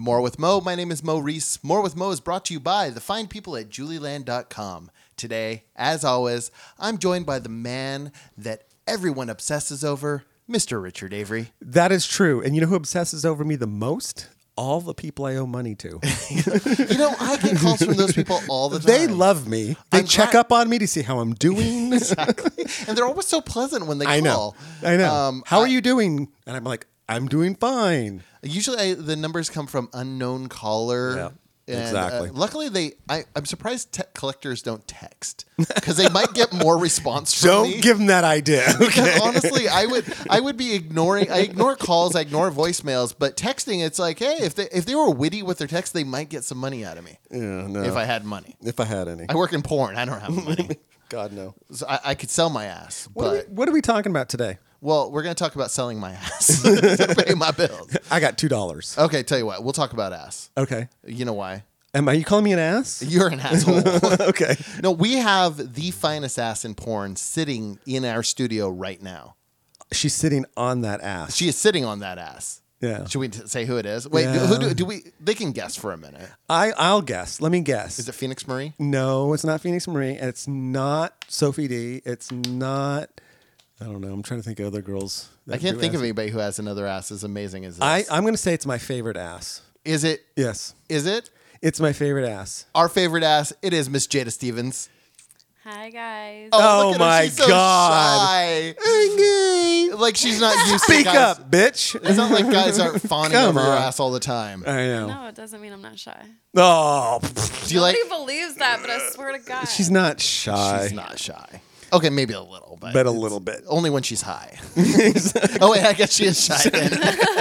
to More with Mo. My name is Mo Reese. More with Mo is brought to you by the fine people at julieland.com. Today, as always, I'm joined by the man that everyone obsesses over, Mr. Richard Avery. That is true. And you know who obsesses over me the most? All the people I owe money to. I get calls from those people all the time. They love me. They check up on me to see how I'm doing. Exactly. And they're always so pleasant when they call. I know. How are you doing? And I'm like, I'm doing fine. Usually the numbers come from unknown caller. Yeah. And, Exactly. Luckily, I'm surprised collectors don't text because they might get more response from me. Don't give them that idea. Okay. Honestly, I would be ignoring. I ignore calls, I ignore voicemails, but texting, it's like, hey, if they were witty with their text, they might get some money out of me. Yeah, no. If I had money. If I had any. I work in porn. I don't have money. God, no. So I could sell my ass. What are we talking about today? Well, we're going to talk about selling my ass to pay my bills. I got $2. Okay, tell you what. We'll talk about ass. Okay. You know why? Are you calling me an ass? You're an asshole. Okay. No, we have the finest ass in porn sitting in our studio right now. She's sitting on that ass. She is sitting on that ass. Yeah. Should we say who it is? Wait, Yeah. who do we? They can guess for a minute. I'll guess. Let me guess. Is it Phoenix Marie? No, it's not Phoenix Marie. And it's not Sophie D. It's not... I don't know. I'm trying to think of other girls. I can't think of anybody who has another ass as amazing as this. I'm going to say it's my favorite ass. Is it? Yes. Is it? It's my favorite ass. Our favorite ass. It is Miss Jada Stevens. Hi, guys. Oh look at her. my She's so God. shy. Like she's not used to Speak guys. up, bitch. It's not like guys are fawning Come over your on. ass all the time. I know. No, it doesn't mean I'm not shy. Oh, Do you like? Nobody believes that, but I swear to God. she's not shy. She's not shy. Okay, maybe a little, but But a little bit. only when she's high. Oh wait, I guess she is shy then.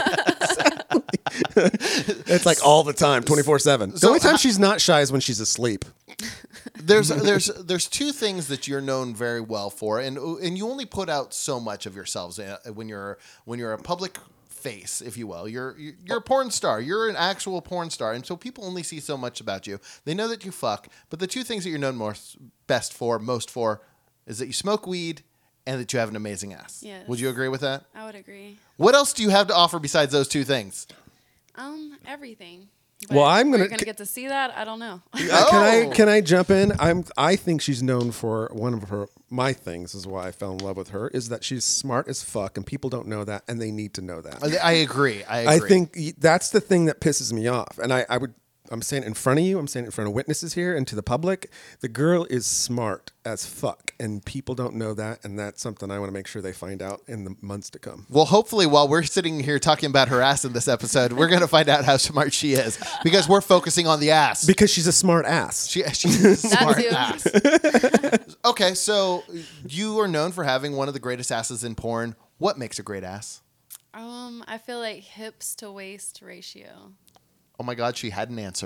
It's like all the time, 24/7. The only time she's not shy is when she's asleep. There's two things that you're known very well for, and you only put out so much of yourselves when you're a public face, if you will. You're a porn star. You're an actual porn star, and so people only see so much about you. They know that you fuck, but the two things that you're known most for, is that you smoke weed and that you have an amazing ass. Yes. Would you agree with that? I would agree. What else do you have to offer besides those two things? Everything. Well, I'm Are you gonna gonna get to see that? I don't know. Can I jump in? I think she's known for one of my things is why I fell in love with her is that she's smart as fuck and people don't know that and they need to know that. I agree. I think that's the thing that pisses me off. And I'm saying it in front of you. I'm saying it in front of witnesses here and to the public. The girl is smart as fuck, and people don't know that, and that's something I want to make sure they find out in the months to come. Well, hopefully, while we're sitting here talking about her ass in this episode, we're going to find out how smart she is because we're focusing on the ass. Because she's a smart ass. She's a smart too. ass. Okay, so you are known for having one of the greatest asses in porn. What makes a great ass? I feel like hips to waist ratio. Oh my God, she had an answer.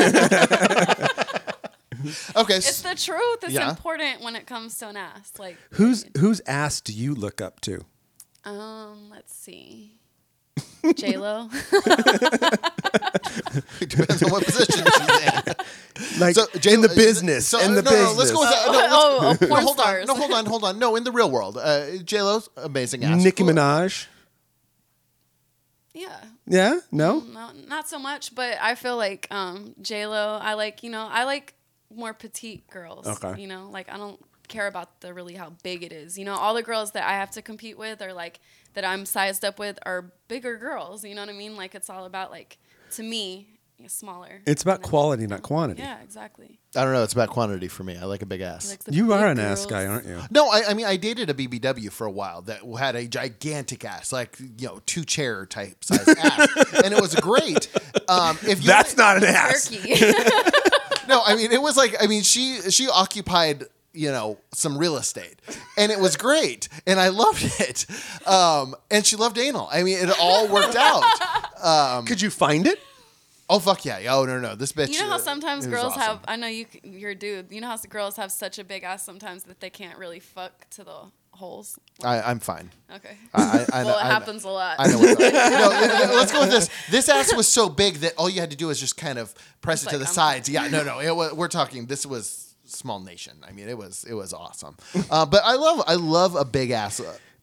Okay. It's the truth. It's Yeah. important when it comes to an ass. Like Whose ass do you look up to? let's see. J-Lo. Depends on what position she's in. Like So, in the business. So, in the no, business. let's go with that. No, porn hold stars. on. Hold on. No, in the real world, J-Lo's amazing ass. Nicki Minaj. Yeah. Yeah? No? No, not so much, but I feel like J-Lo, I like more petite girls. Okay. Like I don't care about how big it is. All the girls that I have to compete with or like that I'm sized up with are bigger girls. You know what I mean? Like it's all about like, to me, smaller. It's about quality, not quantity. Yeah, exactly. I don't know. It's about quantity for me. I like a big ass. Like the You big are an girls. ass guy, aren't you? No, I mean, I dated a BBW for a while that had a gigantic ass, like, 2-chair type size ass. And it was great. If you That's not an ass. Turkey. No, I mean, it was like, she occupied, some real estate. And it was great. And I loved it. And she loved anal. I mean, it all worked out. Could you find it? Oh, fuck yeah. Oh, no. This bitch. You know how sometimes it was girls awesome. have, I know you're a dude. You know how girls have such a big ass sometimes that they can't really fuck to the holes? I'm fine. Okay. It happens a lot. I know what's up. No, let's go with this. This ass was so big that all you had to do was just kind of press it It's to like, the sides. Yeah, no. We're talking, this was small nation. I mean, it was awesome. But I love a big ass.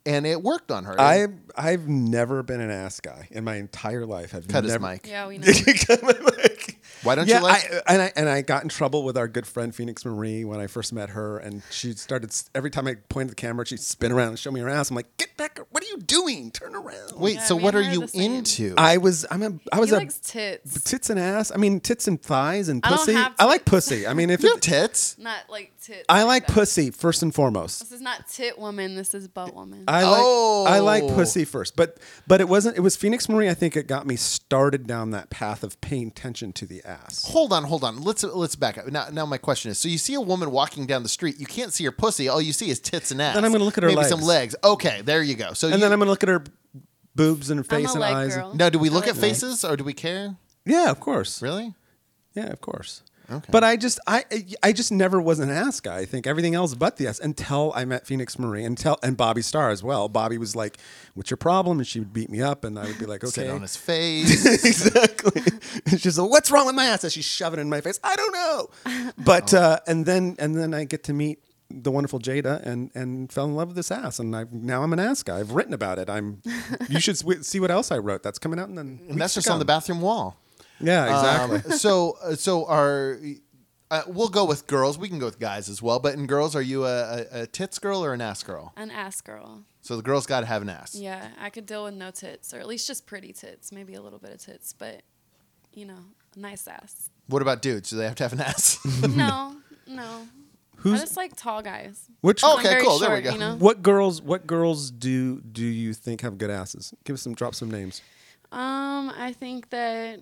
and it worked on her. I've never been an ass guy in my entire life. I've Cut his never. mic. Yeah, we know. Why don't you like? I got in trouble with our good friend Phoenix Marie when I first met her, and she started every time I pointed the camera, she'd spin around and show me her ass. I'm like, get back! What are you doing? Turn around! Wait, Yeah, so me what and are her are you the same. into? I was He a likes tits. tits and ass. I mean, tits and thighs and I don't pussy. have I like tits. pussy. I mean, if You have it, tits. Not like tits. I like that. pussy first and foremost. This is not tit woman. This is butt woman. I like Oh. pussy first, but it wasn't. It was Phoenix Marie. I think it got me started down that path of paying attention to the ass. Hold on. Let's back up. Now my question is: so you see a woman walking down the street, you can't see her pussy. All you see is tits and ass. Then I'm gonna look at her maybe legs. some legs. Okay, there you go. So And then I'm gonna look at her boobs and her I'm face a and leg eyes. girl. now, do we I look like at faces or do we care? Yeah, of course. Really? Yeah, of course. Okay. But I just never was an ass guy. I think everything else but the ass until I met Phoenix Marie and Bobby Starr as well. Bobby was like, "What's your problem?" And she would beat me up, and I would be like, "Okay." Sit on his face. Exactly. And she's like, "What's wrong with my ass?" And she's shoving it in my face. I don't know. But and then I get to meet the wonderful Jada and fell in love with this ass, and now I'm an ass guy. I've written about it. You should see what else I wrote. That's coming out, and then And that's just on the bathroom wall. Yeah, exactly. So are we'll go with girls. We can go with guys as well. But in girls, are you a tits girl or an ass girl? An ass girl. So the girl's got to have an ass. Yeah, I could deal with no tits, or at least just pretty tits. Maybe a little bit of tits, but a nice ass. What about dudes? Do they have to have an ass? No. Who's- I just like tall guys. Which Oh, I'm okay, very cool. There we short, go. You know? What girls do you think have good asses? Drop some names. I think that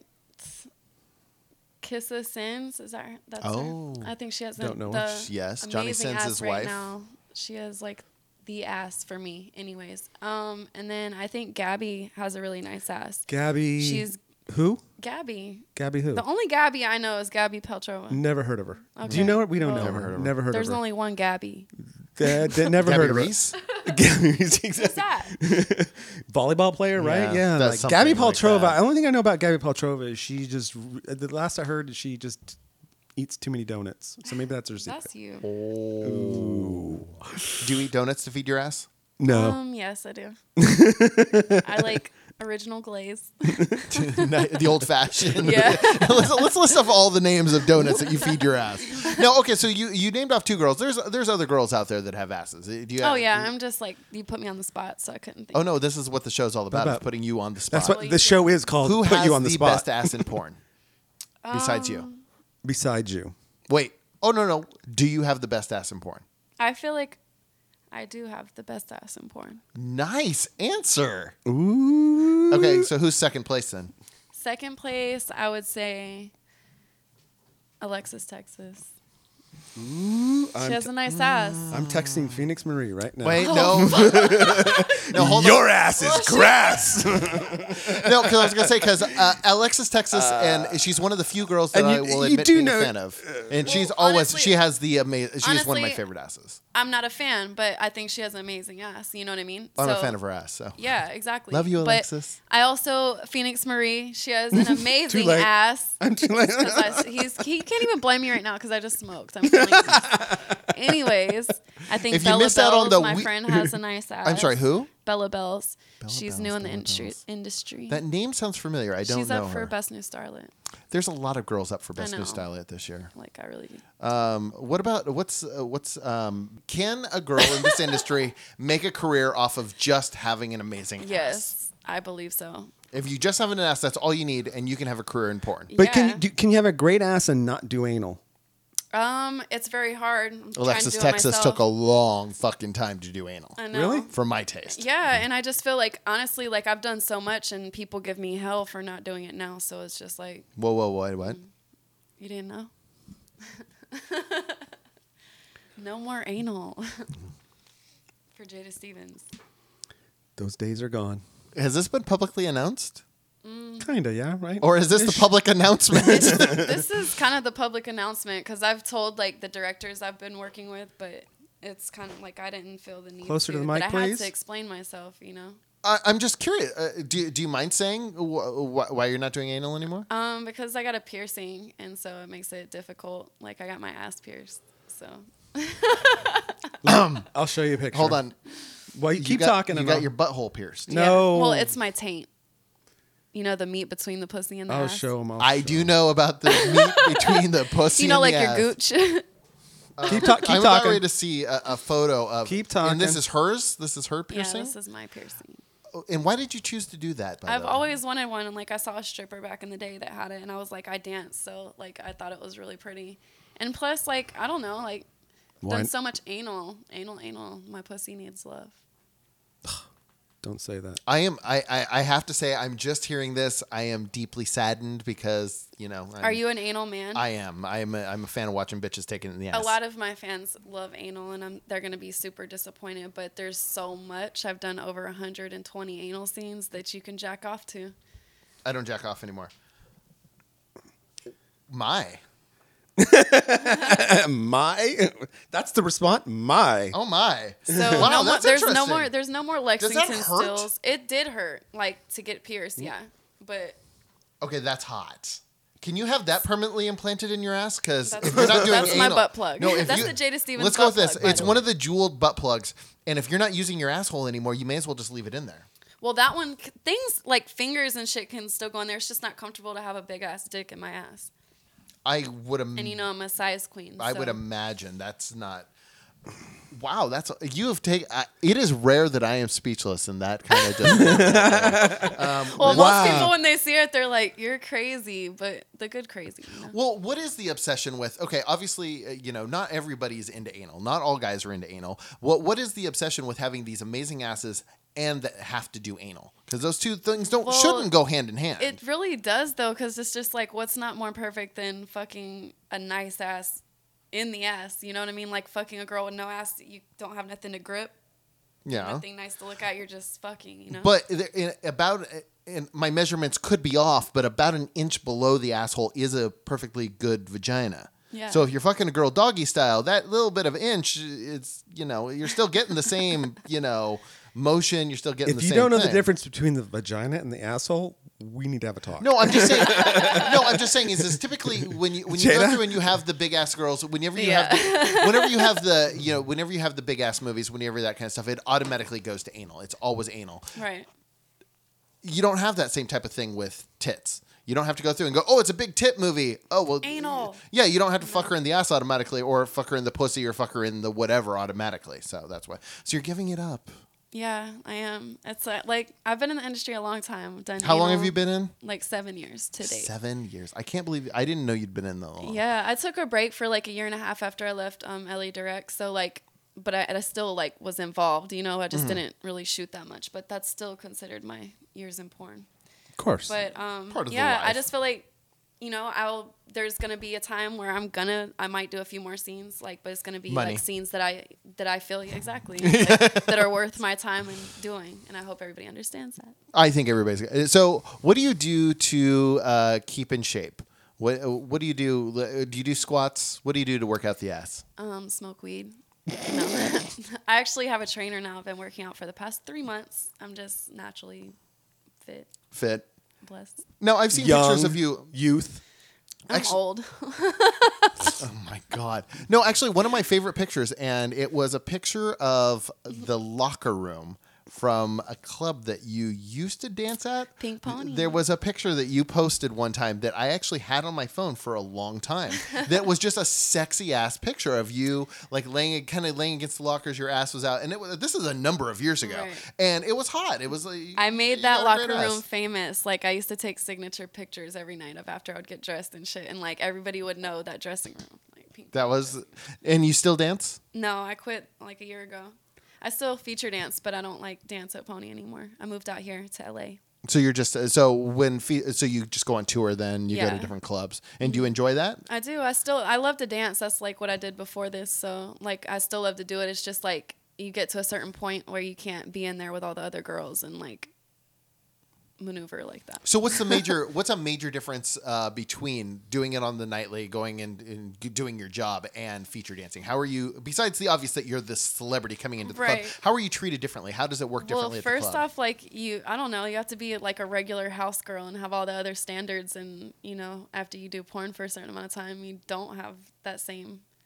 Kissa Sins that's Oh. her. I think she has Don't know the her. Yes, Johnny amazing Sins' ass right wife. now. She has like the ass for me, anyways. And then I think Gabby has a really nice ass. Gabby. She's who? Gabby. Gabby who? The only Gabby I know is Gabby Peltrova. Never heard of her. Do Okay. you know her? We don't Well, know Never heard her. of her. Never heard There's of her. only one Gabby. Never Gabby heard of her. Reese? Gabby Reese, What's exactly. that? Volleyball player, right? Yeah, Yeah. that's Like Gabby something like Peltrova. that. The only thing I know about Gabby Peltrova is she just. The last I heard, is she just eats too many donuts. So maybe that's her secret. That's you. Do you eat donuts to feed your ass? No. Yes, I do. I like original glaze. The old fashioned. Yeah. let's list off all the names of donuts that you feed your ass. No, okay. So you named off two girls. There's other girls out there that have asses. Do you Oh have- yeah, I'm just like you put me on the spot, so I couldn't think. Oh no, this is what the show's all about. about- Is putting you on the spot. That's what the show is called. Who Put has you on the the spot. best ass in porn besides you? Besides you. Wait. Oh no. Do you have the best ass in porn? I feel like I do have the best ass in porn. Nice answer. Ooh. Okay, so who's second place then? Second place, I would say Alexis Texas. She has a nice ass. I'm texting Phoenix Marie right now. Wait, no. No, hold on. Your ass is grass. No, because I was gonna say because Alexis Texas, and she's one of the few girls that and I you- will you admit do being know- a fan of, and she's Well, always honestly- she has the amazing. She's one of my honestly, favorite asses. I'm not a fan, but I think she has an amazing ass. You know what I mean? I'm a So- fan of her ass. So Yeah, exactly. Love you, But Alexis. I also Phoenix Marie. She has an amazing late. ass. I'm too late. 'Cause he can't even blame me right now because I just smoked. I'm feeling this. Anyways, I think If you Bella missed out on Bells, the my we- friend, has a nice ass. I'm sorry, who? Bella Bells. Bella She's Bells, new in the Bella industry. That name sounds familiar. I don't She's know up for her. Best New Starlet. There's a lot of girls up for Best New know. Starlet this year. Like I really. What about can a girl in this industry make a career off of just having an amazing ass? Yes, I believe so. If you just have an ass, that's all you need, and you can have a career in porn. But Yeah. can you have a great ass and not do anal? It's very hard. I'm trying to Alexis do it Texas myself. took a long fucking time to do anal. I know. Really? For my taste. Yeah, and I just feel like honestly, like I've done so much, and people give me hell for not doing it now. So it's just like Whoa, what? you didn't know. No more anal for Jada Stevens. Those days are gone. Has this been publicly announced? Kinda, yeah, right? Or is this the public announcement? This is kind of the public announcement because I've told like the directors I've been working with, but it's kind of like I didn't feel the need Closer to the but mic, I please. had to explain myself, you know. I'm just curious. Do you mind saying why you're not doing anal anymore? Because I got a piercing, and so it makes it difficult. Like I got my ass pierced, so I'll show you a picture. Hold on. Well, you keep talking. You and got I'll- your butthole pierced. No. Well, it's my taint. You know, the meat between the pussy and the I'll ass. show them. I do know about the meat between the pussy You know, and like the your ass. gooch. Keep I'm about talking. ready to see a photo of. Keep talking. And this is hers. This is her Yeah, piercing. this is my piercing. And why did you choose to do that? By I've the way? always wanted one, and like I saw a stripper back in the day that had it, and I was like, I danced, so like I thought it was really pretty. And plus, like I don't know, like Why- done so much anal. My pussy needs love. Don't say that. I have to say, I'm just hearing this. I am deeply saddened because Are you an anal man? I am. I'm a fan of watching bitches taken in the ass. A lot of my fans love anal, and they're gonna be super disappointed. But there's so much. I've done over 120 anal scenes that you can jack off to. I don't jack off anymore. My. That's the response. My. Oh my. So Wow, no more, that's there's no interesting. more. There's no more that Lexington hurt? stills. It did hurt, like to get pierced, yeah. But Okay, that's hot. Can you have that permanently implanted in your ass? Because That's- if you're not doing that's my anal, butt plug. No, if That's you, the Jada Stevens Let's go with butt this. plug, by It's the one way. of the jeweled butt plugs, and if you're not using your asshole anymore, you may as well just leave it in there. well, that one, things like fingers and shit can still go in there. It's just not comfortable to have a big ass dick in my ass. I would. And you know, I'm a size queen. I so. would imagine that's not. Wow, that's you have taken. It is rare that I am speechless, and that kind of just. Well, Wow. most people when they see it, they're like, "You're crazy," but the good crazy. You know? Well, what is the obsession with? Okay, obviously, not everybody's into anal. Not all guys are into anal. What is the obsession with having these amazing asses and that have to do anal? Because those two things Well, shouldn't go hand in hand. It really does though, because it's just like, what's not more perfect than fucking a nice ass in the ass? You know what I mean? Like fucking a girl with no ass, you don't have nothing to grip, yeah. nothing nice to look at. You're just fucking. You know. But and my measurements could be off, but about an inch below the asshole is a perfectly good vagina. Yeah. So if you're fucking a girl doggy style, that little bit of inch, it's you're still getting the same motion. You're still getting If the you same. don't know the thing. difference between the vagina and the asshole, we need to have a talk. No, I'm just saying. No, I'm just saying. Is typically when you go Jada? through and you have the big ass girls, whenever you Yeah. have the big ass movies, whenever that kind of stuff, it automatically goes to anal. It's always anal. Right. You don't have that same type of thing with tits. You don't have to go through and go, oh, it's a big tit movie. Oh, well. Anal. Yeah, you don't have to fuck her in the ass automatically, or fuck her in the pussy, or fuck her in the whatever automatically. So that's why. So you're giving it up. Yeah, I am. It's like I've been in the industry a long time. I've done. How long anal, have you been in? Like 7 years to date. 7 years. I can't believe I didn't know you'd been in that long. Yeah, I took a break for like a year and a half after I left LA Direct. So like, but I still like was involved. You know, I just didn't really shoot that much. But that's still considered my years in porn. Of course. But Part of the yeah, I life. just feel like there's gonna be a time where I might do a few more scenes, like, but it's gonna be Money. like scenes that I feel exactly like, that are worth my time and doing, and I hope everybody understands that. I think everybody's. So, what do you do to keep in shape? What do you do? Do you do squats? What do you do to work out the ass? Smoke weed. No. I actually have a trainer now. I've been working out for the past 3 months. I'm just naturally fit, Fit. blessed. No, I've seen Young, pictures of you. youth. I'm Actu- old. Oh my god. No, actually, one of my favorite pictures, and it was a picture of the locker room from a club that you used to dance at. Pink Pony. There was a picture that you posted one time that I actually had on my phone for a long time. That was just a sexy ass picture of you like laying against the lockers. Your ass was out, and this is a number of years ago, Right. and it was hot. It was like I made you that got a great locker room ass. famous. Like I used to take signature pictures every night of after I would get dressed and shit, and like everybody would know that dressing room. Like Pink That Pony. was, and you still dance? No, I quit like a year ago. I still feature dance, but I don't like dance at Pony anymore. I moved out here to LA. So you're just so you just go on tour, then you go to Yeah. different clubs, and do you enjoy that? I do. I love to dance. That's like what I did before this. So like I still love to do it. It's just like you get to a certain point where you can't be in there with all the other girls and like maneuver like that. So what's a major difference between doing it on the nightly, going and doing your job, and feature dancing? How are you, besides the obvious that you're the celebrity coming into the club, Right. how are you treated differently? How does it work differently at the first club? off, like I don't know, you have to be like a regular house girl and have all the other standards, and after you do porn for a certain amount of time, you don't have that same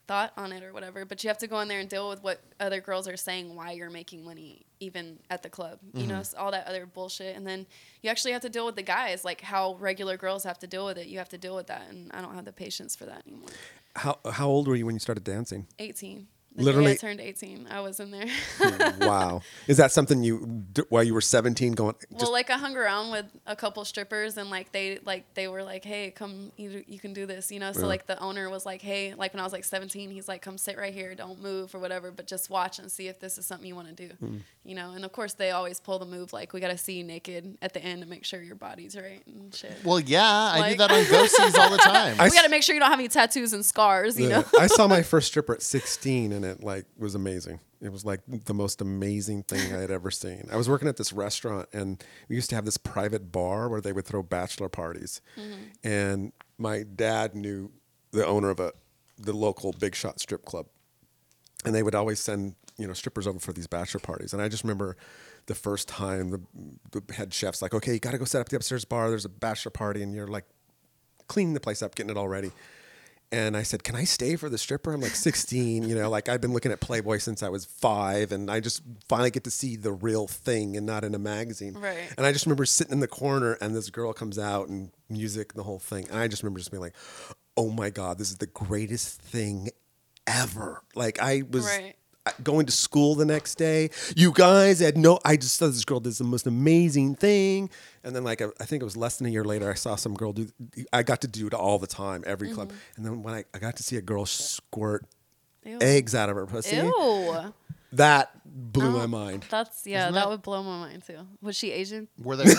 thought on it or whatever, but you have to go in there and deal with what other girls are saying, why you're making money even at the club, you know, all that other bullshit. And then you actually have to deal with the guys, like how regular girls have to deal with it. You have to deal with that, and I don't have the patience for that anymore. How old were you when you started dancing? 18. Literally, I turned 18. I was in there. Wow. Is that something while you were 17 going? Well, like I hung around with a couple strippers, and they were like, hey, come, you can do this, you know. So like the owner was like, hey, like when I was like 17, he's like, come sit right here, don't move or whatever, but just watch and see if this is something you want to do, you know. And of course they always pull the move, like we got to see you naked at the end to make sure your body's right and shit. Well, yeah, I do Like- that on go-sees all the time. We got to make sure you don't have any tattoos and scars, you know. I saw my first stripper at 16, and it like was amazing. It was like the most amazing thing I had ever seen. I was working at this restaurant, and we used to have this private bar where they would throw bachelor parties. And my dad knew the owner of the local Big Shot strip club, and they would always send strippers over for these bachelor parties. And I just remember the first time the head chef's like, okay, you got to go set up the upstairs bar. There's a bachelor party, and you're like cleaning the place up, getting it all ready. And I said, can I stay for the stripper? I'm like 16, like I've been looking at Playboy since I was 5, and I just finally get to see the real thing and not in a magazine. Right. And I just remember sitting in the corner, and this girl comes out and music and the whole thing. And I just remember just being like, oh my God, this is the greatest thing ever. Like I was going to school the next day. You guys I just saw this girl did the most amazing thing. And then like, I think it was less than a year later, I saw some girl I got to do it all the time, every club. And then when I got to see a girl squirt Ew. eggs out of her pussy, Ew. that blew my mind. That would blow my mind too. Was she Asian? Were they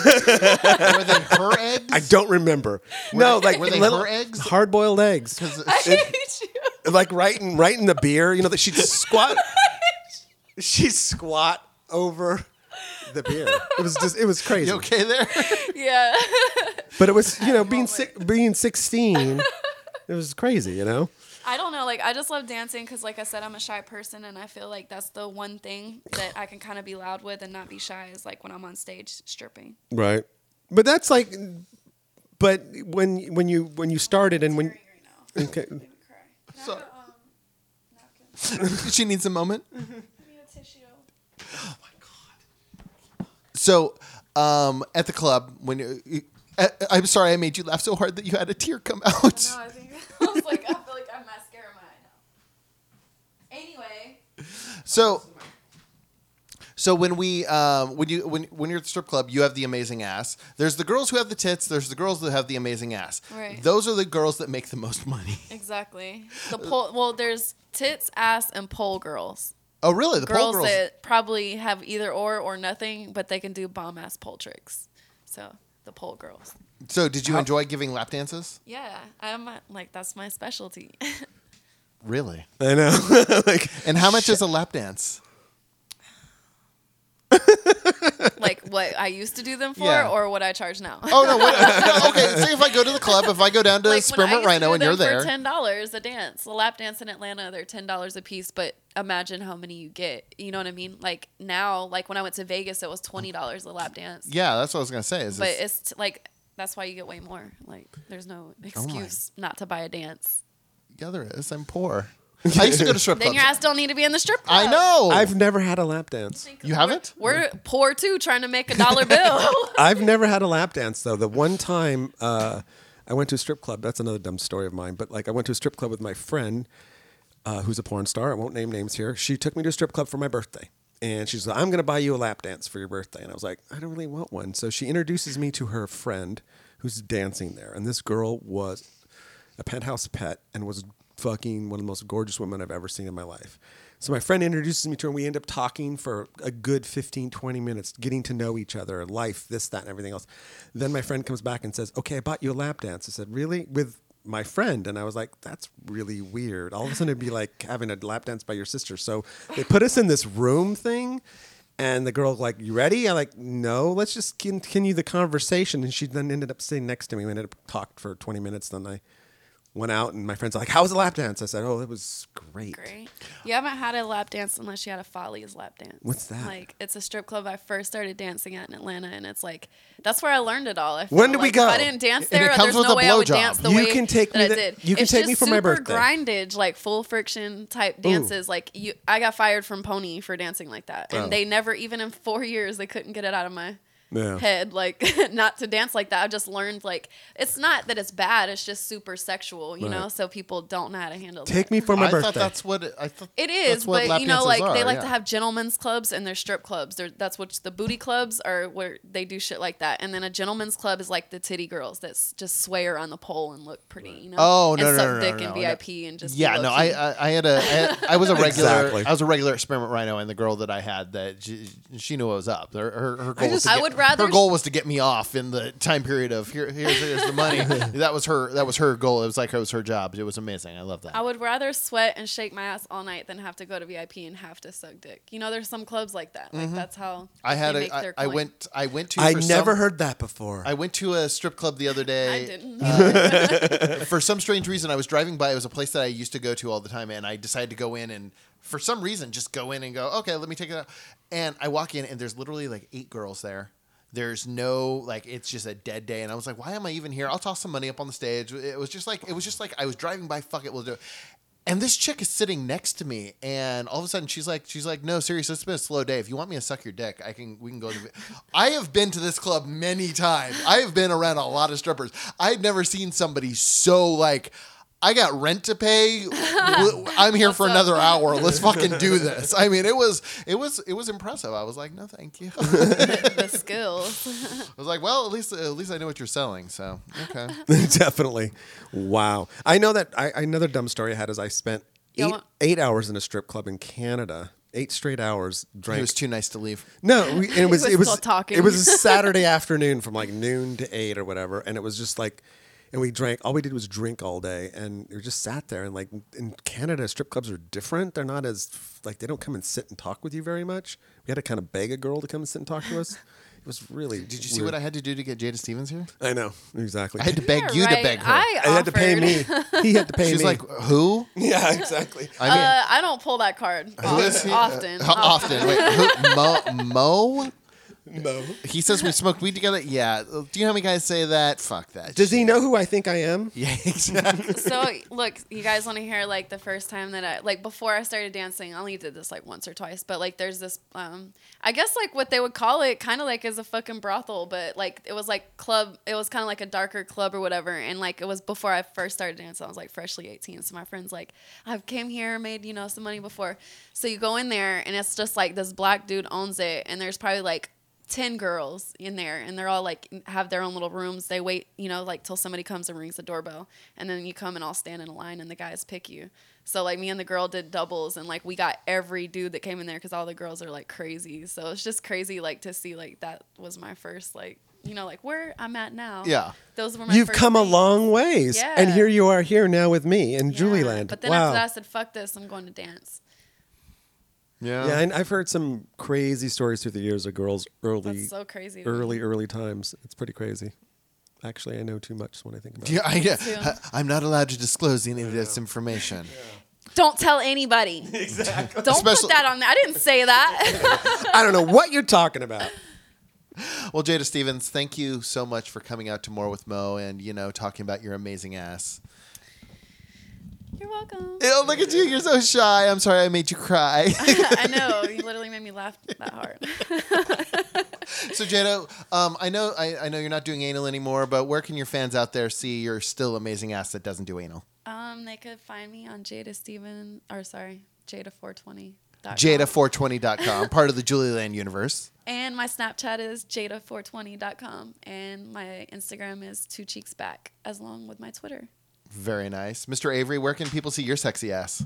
her eggs? I don't remember. Were they little her eggs? hard-boiled eggs. I hate you. Like right in the beer, that she'd squat. She'd squat over the beer. It was crazy. You okay there? Yeah. But it was, being 16, it was crazy, I don't know. Like, I just love dancing because, like I said, I'm a shy person, and I feel like that's the one thing that I can kind of be loud with and not be shy is like when I'm on stage stripping. Right. But that's like, but when you started and when, okay. So, she needs a moment. Give me a tissue. Oh my God. So, at the club, I'm sorry I made you laugh so hard that you had a tear come out. No, I think I was like, I feel like I have mascara in my eye now. Anyway. So when you're at the strip club, you have the amazing ass. There's the girls who have the tits. There's the girls that have the amazing ass. Right. Those are the girls that make the most money. Exactly. There's tits, ass, and pole girls. Oh, really? The pole girls that probably have either or nothing, but they can do bomb ass pole tricks. So the pole girls. So did you enjoy giving lap dances? Yeah, I'm like that's my specialty. Really? I know. And how much is a lap dance? Like what I used to do them for, Yeah. or what I charge now. Oh no! Okay, say if I go to the club, if I go down to Like when I Spearmint used to Rhino do and you're them there, for $10 a dance. The lap dance in Atlanta, they're $10 a piece, but imagine how many you get. You know what I mean? Like now, like when I went to Vegas, it was $20 a lap dance. yeah, that's what I was gonna say. But it's like that's why you get way more. Like there's no excuse not to buy a dance. yeah, there is. I'm poor. I used to go to strip Then clubs. your ass don't need to be in the strip club. I know. I've never had a lap dance. You haven't? We're poor too, trying to make a dollar bill. I've never had a lap dance though. The one time I went to a strip club, that's another dumb story of mine, but like I went to a strip club with my friend who's a porn star. I won't name names here. She took me to a strip club for my birthday. And she's like, I'm going to buy you a lap dance for your birthday. And I was like, I don't really want one. So she introduces me to her friend who's dancing there. And this girl was a penthouse pet and was fucking one of the most gorgeous women I've ever seen in my life. So my friend introduces me to her, and we end up talking for a good 15, 20 minutes, getting to know each other, life, this, that, and everything else. Then my friend comes back and says, okay, I bought you a lap dance. I said, really? With my friend? And I was like, that's really weird. All of a sudden it'd be like having a lap dance by your sister. So they put us in this room thing, and the girl like, you ready? I'm like, no, let's just continue the conversation. And she then ended up sitting next to me. We ended up talking for 20 minutes. Then I went out, and my friends are like, "How was the lap dance?" I said, "Oh, it was great." Great. You haven't had a lap dance unless you had a Follies lap dance. What's that? Like, it's a strip club I first started dancing at in Atlanta, and it's like, that's where I learned it all. I feel When did we like go? If I didn't dance And it there, comes there's with no a way I would blowjob. dance the You way can take that me I to- did. you can It's take me just for my super birthday. grindage, like full friction type dances. Like, I got fired from Pony for dancing like that. And Oh. they never, even in 4 years, they couldn't get it out of my Yeah. head, like not to dance like that. I just learned, like, it's not that it's bad, it's just super sexual, you know, Right. so people don't know how to handle Take that. me for my I birthday. thought that's what I thought. It that's is, what but lap you know, dances like are, they like yeah. to have gentlemen's clubs and there's strip clubs. That's what the booty clubs are, where they do shit like that. And then a gentleman's club is like the titty girls that just sway her on the pole and look pretty, you know. Oh, and no, no, suck no, dick no, and no, VIP and just be Yeah, no, low-key. I was a regular Exactly. I was a regular experiment rhino, and the girl that I had, that she knew what was up. Her goal was to I get, would rather- her goal was to get me off in the time period of here's the money. that was her goal. It was like it was her job. It was amazing. I love that. I would rather sweat and shake my ass all night than have to go to VIP and have to suck dick. You know, there's some clubs like that. Like that's how I had they make their I coin. went to I for never some- heard that before. I went to a strip club the other day. I didn't. For some strange reason, I was driving by. It was a place that I used to go to all the time, and I decided to go in and, for some reason, just go in and go, okay, let me take it out. And I walk in, and there's literally like 8 girls there. There's no, like, it's just a dead day. And I was like, why am I even here? I'll toss some money up on the stage. It was just like I was driving by. Fuck it, we'll do it. And this chick is sitting next to me, and all of a sudden she's like, no, seriously, it's been a slow day. If you want me to suck your dick, we can go. I have been to this club many times. I have been around a lot of strippers. I've never seen somebody so like, I got rent to pay. I'm here for another hour. Let's fucking do this. I mean, it was impressive. I was like, no, thank you. The skills. I was like, well, at least I know what you're selling. So okay. Definitely. Wow. I know that another dumb story I had is I spent You want- 8 hours in a strip club in Canada. 8 straight hours. He Drank. was too nice to leave. No, it was still talking. It was a Saturday afternoon from like noon to 8 or whatever, and it was just like, and we drank. All we did was drink all day, and we just sat there. And like in Canada, strip clubs are different. They're not as like, they don't come and sit and talk with you very much. We had to kind of beg a girl to come and sit and talk to us. It was really. Did you see what I had to do to get Jada Stevens here? I know exactly. I had to beg Yeah, you to right. beg her. I I had to pay offered. me. He had to pay She's me. like, who? yeah, exactly. I mean, I don't pull that card who is he? often. Often. Wait, who? Mo? No. He says we smoked weed together. Yeah. Do you know how many guys say that? Fuck that. Does he shit. know who I think I am? Yeah, exactly. So look, you guys want to hear like the first time that I, like, before I started dancing, I only did this like once or twice, but like there's this I guess like what they would call it, kind of like as a fucking brothel, but like it was like club, it was kind of like a darker club or whatever, and like it was before I first started dancing. I was like freshly 18, so my friend's like, I've came here, made, you know, some money before. So you go in there and it's just like this black dude owns it, and there's probably like 10 girls in there, and they're all like have their own little rooms. They wait, you know, like till somebody comes and rings the doorbell, and then you come and all stand in a line and the guys pick you. So like me and the girl did doubles, and like we got every dude that came in there because all the girls are like crazy. So it's just crazy like to see, like, that was my first, like, you know, like where I'm at now. Yeah. Those were my You've first come a dates. long ways, Yeah. and here you are here now with me in Yeah. Julieland. But then wow. after that I said, fuck this, I'm going to dance. Yeah. Yeah, and I've heard some crazy stories through the years of girls That's so crazy to me. early times. It's pretty crazy. Actually, I know too much when I think about Yeah, too. I'm not allowed to disclose any of this information. Don't tell anybody. Exactly. Don't Especially- put that on there. I didn't say that. I don't know what you're talking about. Well, Jada Stevens, thank you so much for coming out to More with Mo and, you know, talking about your amazing ass. You're welcome. Ew, look at you. You're so shy. I'm sorry I made you cry. I know. You literally made me laugh that hard. So, Jada, I know you're not doing anal anymore, but where can your fans out there see your still amazing ass that doesn't do anal? They could find me on Jada420.com. Jada420.com, part of the Julieland universe. And my Snapchat is Jada420.com. And my Instagram is 2cheeksback, as long with my Twitter. Very nice. Mr. Avery, where can people see your sexy ass?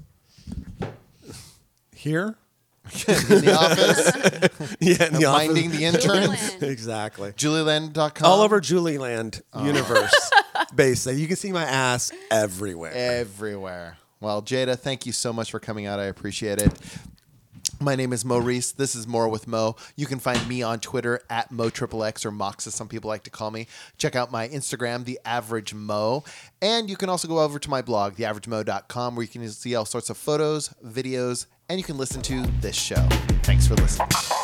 Here? In the office? Yeah, in the Minding office. the interns? Julieland. Exactly. Julieland.com? All over Julieland universe. Basically, you can see my ass everywhere. Everywhere. Well, Jada, thank you so much for coming out. I appreciate it. My name is Maurice. This is More with Mo. You can find me on Twitter at MoXXX, or Mox as some people like to call me. Check out my Instagram, The Average Mo. And you can also go over to my blog, theaveragemo.com, where you can see all sorts of photos, videos, and you can listen to this show. Thanks for listening.